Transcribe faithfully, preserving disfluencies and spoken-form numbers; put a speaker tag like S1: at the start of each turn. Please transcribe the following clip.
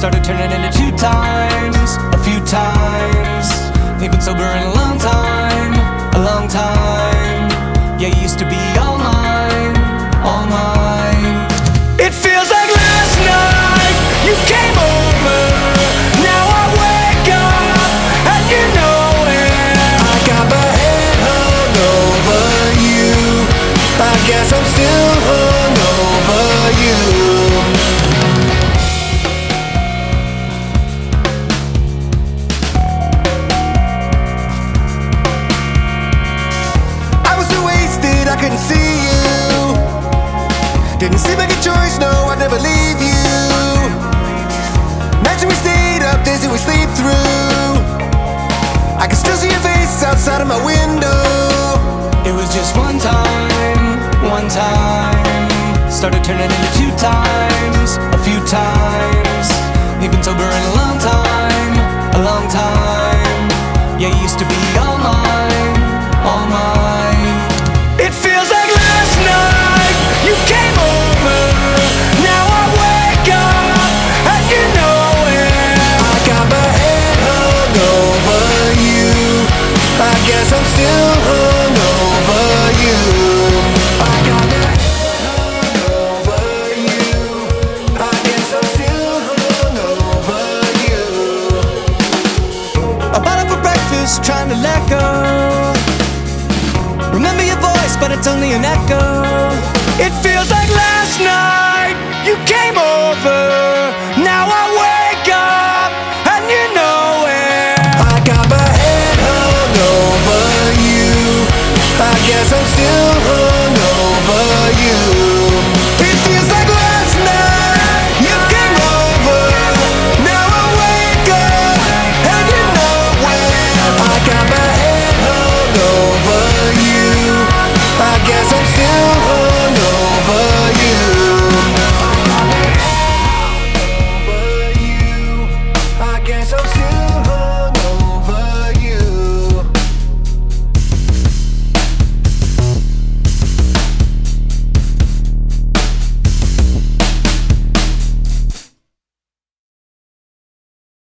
S1: started turning into two times, a few times. You've been sober in a long time, a long time. Yeah, you used to be all mine, all mine. It feels like last night you came over. Now I wake up and you know it. I got my head hung over you. I guess I'm still hung over you. I couldn't see you. Didn't seem like a choice, no, I'd never leave you. Nights we stayed up, days that we sleep through. I can still see your face outside of my window. It was just one time, one time. Started turning into two times, a few times. You've been sober in a long time, a long time. Yeah, you used to be all mine, all mine. It feels like last night you came over. Now I wake up and you know it. I got my head hung over you. I guess I'm still hung over you. I got my head hung over you. I guess I'm still hung over you. I bought up for breakfast, trying to let go. Remember your voice, but it's only an echo. It feels like last night you came over.